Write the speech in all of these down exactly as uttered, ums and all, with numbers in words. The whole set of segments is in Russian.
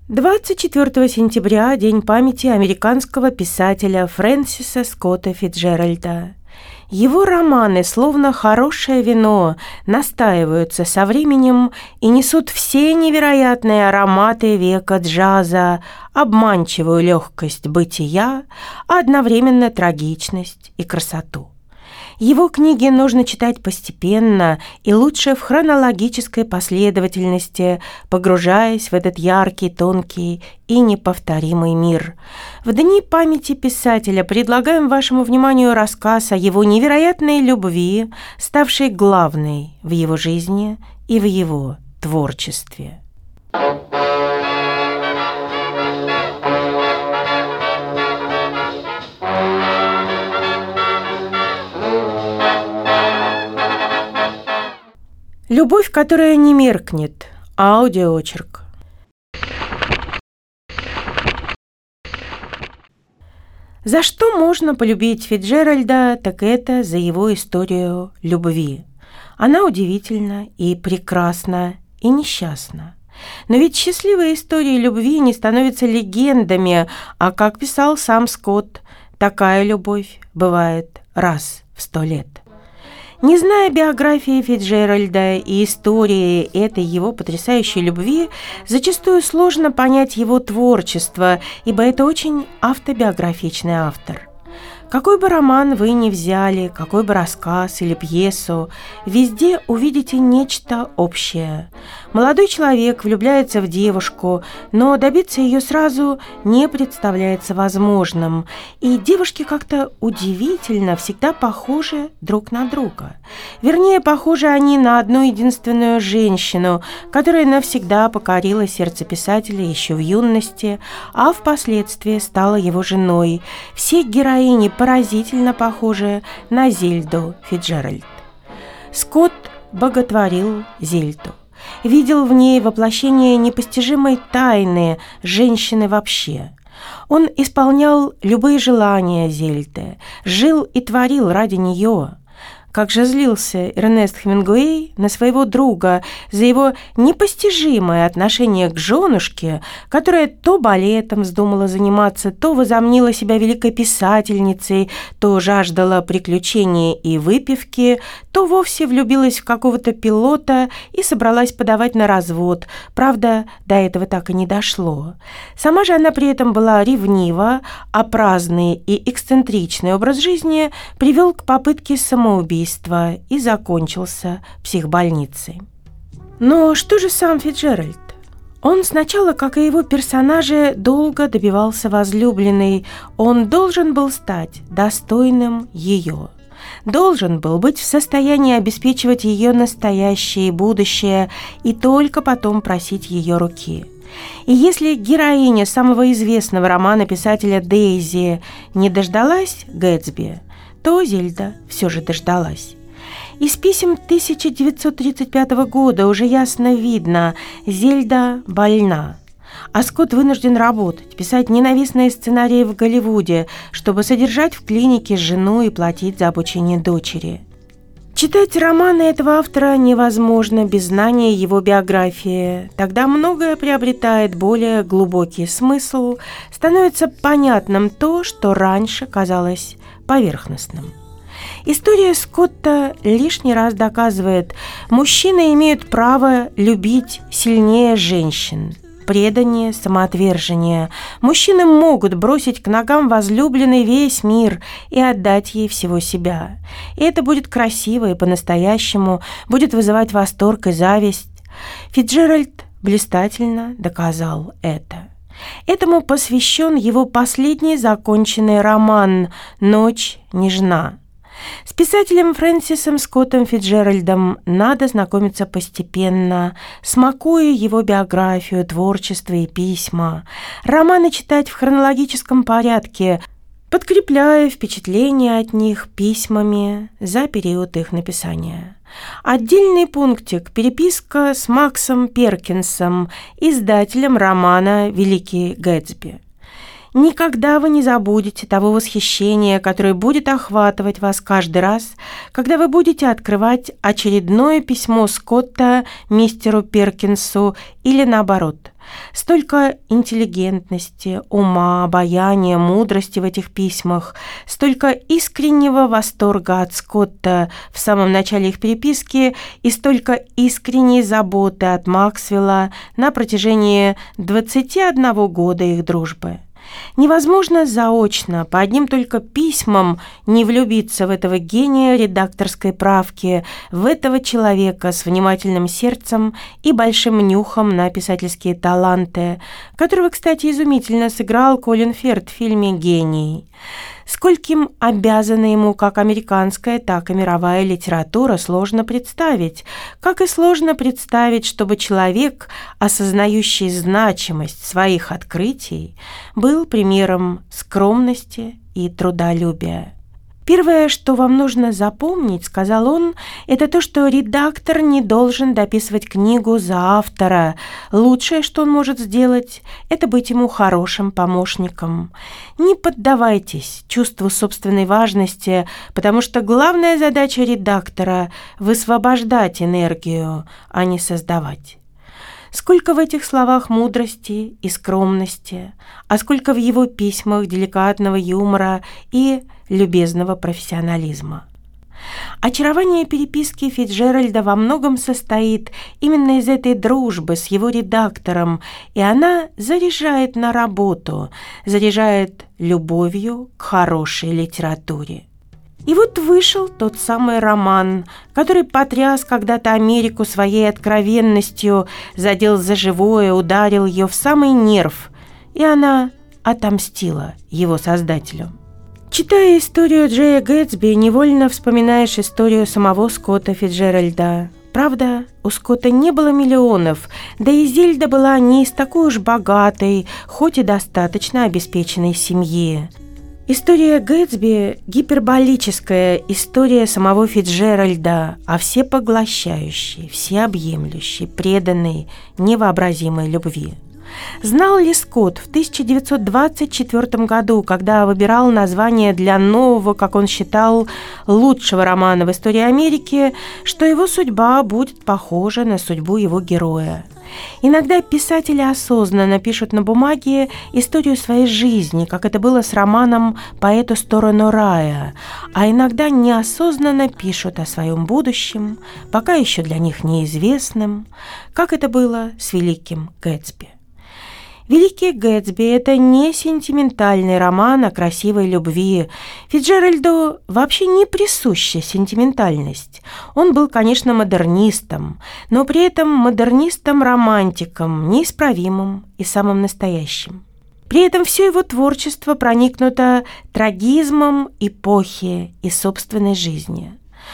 двадцать четвёртого сентября – День памяти американского писателя Фрэнсиса Скотта Фицджеральда. Его романы, словно хорошее вино, настаиваются со временем и несут все невероятные ароматы века джаза, обманчивую легкость бытия, а одновременно трагичность и красоту. Его книги нужно читать постепенно и лучше в хронологической последовательности, погружаясь в этот яркий, тонкий и неповторимый мир. В Дни памяти писателя предлагаем вашему вниманию рассказ о его невероятной любви, ставшей главной в его жизни и в его творчестве. Любовь, которая не меркнет. Аудиоочерк. За что можно полюбить Фицджеральда, так это за его историю любви. Она удивительна и прекрасна, и несчастна. Но ведь счастливые истории любви не становятся легендами, а, как писал сам Скотт, такая любовь бывает раз в сто лет. Не зная биографии Фицджеральда и истории этой его потрясающей любви, зачастую сложно понять его творчество, ибо это очень автобиографичный автор. Какой бы роман вы ни взяли, какой бы рассказ или пьесу, везде увидите нечто общее. Молодой человек влюбляется в девушку, но добиться ее сразу не представляется возможным, и девушки как-то удивительно всегда похожи друг на друга. Вернее, похожи они на одну единственную женщину, которая навсегда покорила сердце писателя еще в юности, а впоследствии стала его женой. Все героини поразительно похожи на Зельду Фицджеральд. Скотт боготворил Зельду. Видел в ней воплощение непостижимой тайны женщины вообще. Он исполнял любые желания Зельды, жил и творил ради нее. Как же злился Эрнест Хемингуэй на своего друга за его непостижимое отношение к женушке, которая то балетом вздумала заниматься, то возомнила себя великой писательницей, то жаждала приключений и выпивки, то вовсе влюбилась в какого-то пилота и собралась подавать на развод. Правда, до этого так и не дошло. Сама же она при этом была ревнива, а праздный и эксцентричный образ жизни привел к попытке самоубийства и закончился психбольницей. Но что же сам Фицджеральд? Он сначала, как и его персонажи, долго добивался возлюбленной. Он должен был стать достойным ее. Должен был быть в состоянии обеспечивать ее настоящее и будущее и только потом просить ее руки. И если героиня самого известного романа писателя Дейзи не дождалась Гэтсби, то Зельда все же дождалась. Из писем тысяча девятьсот тридцать пятого года уже ясно видно – Зельда больна. А Скотт вынужден работать, писать ненавистные сценарии в Голливуде, чтобы содержать в клинике жену и платить за обучение дочери. Читать романы этого автора невозможно без знания его биографии. Тогда многое приобретает более глубокий смысл, становится понятным то, что раньше казалось поверхностным. История Скотта лишний раз доказывает, мужчины имеют право любить сильнее женщин. Предание, самоотвержение. Мужчины могут бросить к ногам возлюбленной весь мир и отдать ей всего себя. И это будет красиво и по-настоящему, будет вызывать восторг и зависть. Фицджеральд блистательно доказал это. Этому посвящен его последний законченный роман «Ночь нежна». С писателем Фрэнсисом Скоттом Фицджеральдом надо знакомиться постепенно, смакуя его биографию, творчество и письма. Романы читать в хронологическом порядке, подкрепляя впечатления от них письмами за период их написания. Отдельный пунктик – переписка с Максом Перкинсом, издателем романа «Великий Гэтсби». Никогда вы не забудете того восхищения, которое будет охватывать вас каждый раз, когда вы будете открывать очередное письмо Скотта мистеру Перкинсу или наоборот. Столько интеллигентности, ума, обаяния, мудрости в этих письмах, столько искреннего восторга от Скотта в самом начале их переписки и столько искренней заботы от Максвелла на протяжении двадцати одного года их дружбы. Невозможно заочно, по одним только письмам, не влюбиться в этого гения редакторской правки, в этого человека с внимательным сердцем и большим нюхом на писательские таланты, которого, кстати, изумительно сыграл Колин Ферт в фильме «Гений». Скольким обязана ему как американская, так и мировая литература, сложно представить. Как и сложно представить, чтобы человек, осознающий значимость своих открытий, был примером скромности и трудолюбия. «Первое, что вам нужно запомнить, — сказал он, — это то, что редактор не должен дописывать книгу за автора. Лучшее, что он может сделать, это быть ему хорошим помощником. Не поддавайтесь чувству собственной важности, потому что главная задача редактора — высвобождать энергию, а не создавать». Сколько в этих словах мудрости и скромности, а сколько в его письмах деликатного юмора и любезного профессионализма. Очарование переписки Фицджеральда во многом состоит именно из этой дружбы с его редактором, и она заряжает на работу, заряжает любовью к хорошей литературе. И вот вышел тот самый роман, который потряс когда-то Америку своей откровенностью, задел за живое, ударил ее в самый нерв, и она отомстила его создателю. Читая историю Джея Гэтсби, невольно вспоминаешь историю самого Скотта Фицджеральда. Правда, у Скотта не было миллионов, да и Зельда была не из такой уж богатой, хоть и достаточно обеспеченной семьи. История Гэтсби – гиперболическая история самого Фицджеральда о всепоглощающей, всеобъемлющей, преданной, невообразимой любви. Знал ли Скотт в тысяча девятьсот двадцать четвёртом году, когда выбирал название для нового, как он считал, лучшего романа в истории Америки, что его судьба будет похожа на судьбу его героя? Иногда писатели осознанно пишут на бумаге историю своей жизни, как это было с романом «По эту сторону рая», а иногда неосознанно пишут о своем будущем, пока еще для них неизвестным, как это было с великим Гэтсби. «Великий Гэтсби» — это не сентиментальный роман о красивой любви. Фицджеральду вообще не присуща сентиментальность. Он был, конечно, модернистом, но при этом модернистом-романтиком, неисправимым и самым настоящим. При этом все его творчество проникнуто трагизмом эпохи и собственной жизни.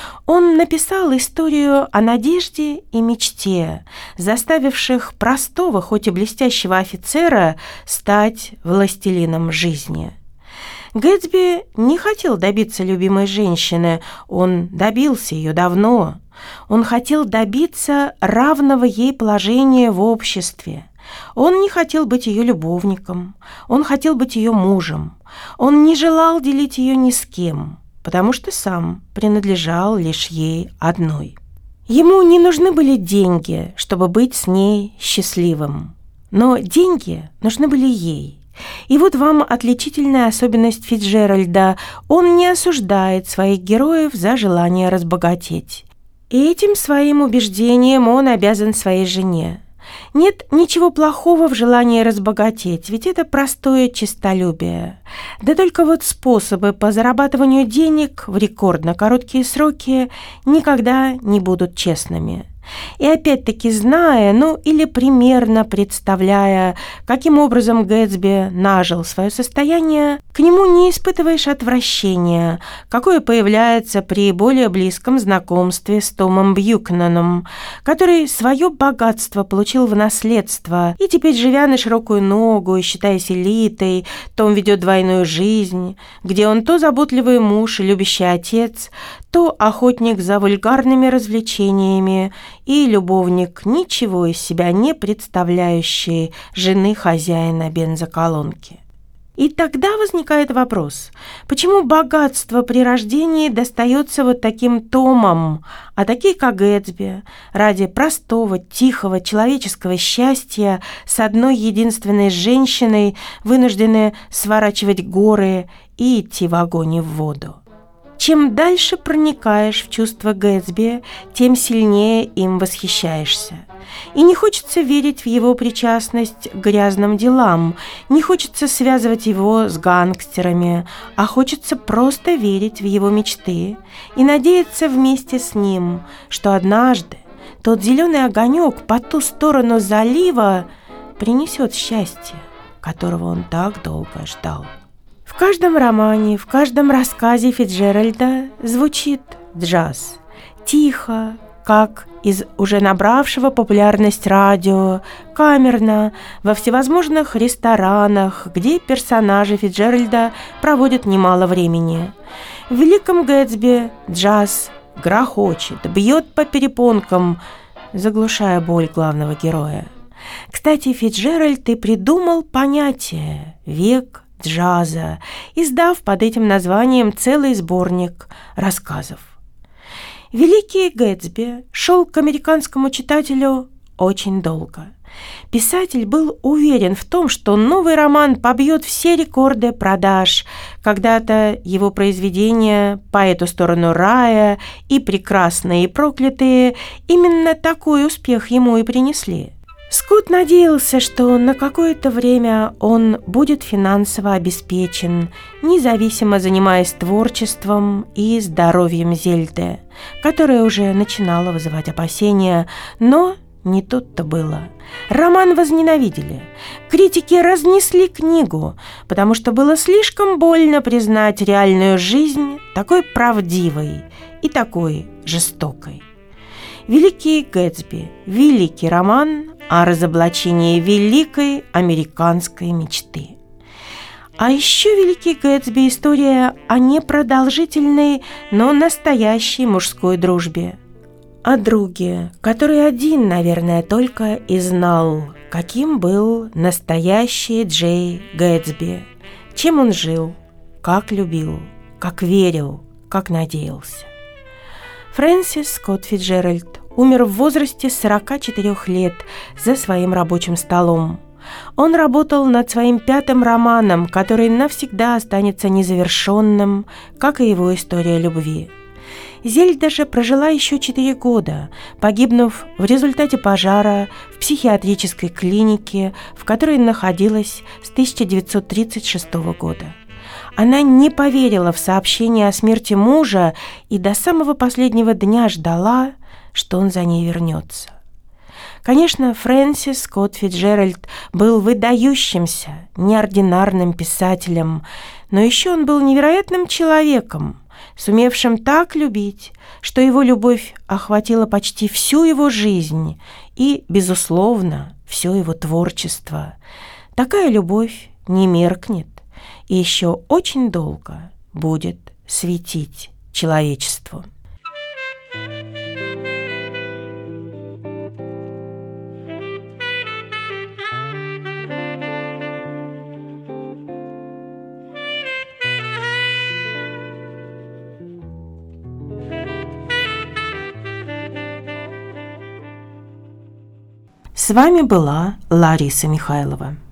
Он написал историю о надежде и мечте, заставивших простого, хоть и блестящего офицера стать властелином жизни. Гэтсби не хотел добиться любимой женщины, он добился ее давно. Он хотел добиться равного ей положения в обществе. Он не хотел быть ее любовником, он хотел быть ее мужем. Он не желал делить ее ни с кем, потому что сам принадлежал лишь ей одной. Ему не нужны были деньги, чтобы быть с ней счастливым, но деньги нужны были ей. И вот вам отличительная особенность Фицджеральда: он не осуждает своих героев за желание разбогатеть. И этим своим убеждением он обязан своей жене. Нет ничего плохого в желании разбогатеть, ведь это простое честолюбие. Да только вот способы по зарабатыванию денег в рекордно короткие сроки никогда не будут честными. И опять-таки, зная, ну или примерно представляя, каким образом Гэтсби нажил свое состояние, к нему не испытываешь отвращения, какое появляется при более близком знакомстве с Томом Бьюкенаном, который свое богатство получил в наследство, и теперь, живя на широкую ногу и считаясь элитой, Том ведет двойную жизнь, где он то заботливый муж и любящий отец, то охотник за вульгарными развлечениями и любовник, ничего из себя не представляющий жены хозяина бензоколонки. И тогда возникает вопрос, почему богатство при рождении достается вот таким томам, а такие, как Гэтсби, ради простого, тихого, человеческого счастья с одной единственной женщиной вынуждены сворачивать горы и идти в огонь и в воду. Чем дальше проникаешь в чувства Гэтсби, тем сильнее им восхищаешься. И не хочется верить в его причастность к грязным делам, не хочется связывать его с гангстерами, а хочется просто верить в его мечты и надеяться вместе с ним, что однажды тот зеленый огонек по ту сторону залива принесет счастье, которого он так долго ждал. В каждом романе, в каждом рассказе Фицджеральда звучит джаз. Тихо, как из уже набравшего популярность радио, камерно, во всевозможных ресторанах, где персонажи Фицджеральда проводят немало времени. В «Великом Гэтсби» джаз грохочет, бьет по перепонкам, заглушая боль главного героя. Кстати, Фицджеральд и придумал понятие «век джаза», издав под этим названием целый сборник рассказов. «Великий Гэтсби» шел к американскому читателю очень долго. Писатель был уверен в том, что новый роман побьет все рекорды продаж. Когда-то его произведения «По эту сторону рая» и «Прекрасные и проклятые» именно такой успех ему и принесли. Скотт надеялся, что на какое-то время он будет финансово обеспечен, независимо занимаясь творчеством и здоровьем Зельды, которая уже начинала вызывать опасения, но не тут-то было. Роман возненавидели. Критики разнесли книгу, потому что было слишком больно признать реальную жизнь такой правдивой и такой жестокой. «Великий Гэтсби» – великий роман о разоблачении великой американской мечты. А еще «Великий Гэтсби» – история о непродолжительной, но настоящей мужской дружбе. О друге, который один, наверное, только и знал, каким был настоящий Джей Гэтсби, чем он жил, как любил, как верил, как надеялся. Фрэнсис Скотт Фицджеральд умер в возрасте сорока четырёх лет за своим рабочим столом. Он работал над своим пятым романом, который навсегда останется незавершенным, как и его история любви. Зельда же прожила еще четыре года, погибнув в результате пожара в психиатрической клинике, в которой находилась с тысяча девятьсот тридцать шестого года. Она не поверила в сообщение о смерти мужа и до самого последнего дня ждала, что он за ней вернется. Конечно, Фрэнсис Скотт Фицджеральд был выдающимся, неординарным писателем, но еще он был невероятным человеком, сумевшим так любить, что его любовь охватила почти всю его жизнь и, безусловно, все его творчество. Такая любовь не меркнет и еще очень долго будет светить человечеству. С вами была Лариса Михайлова.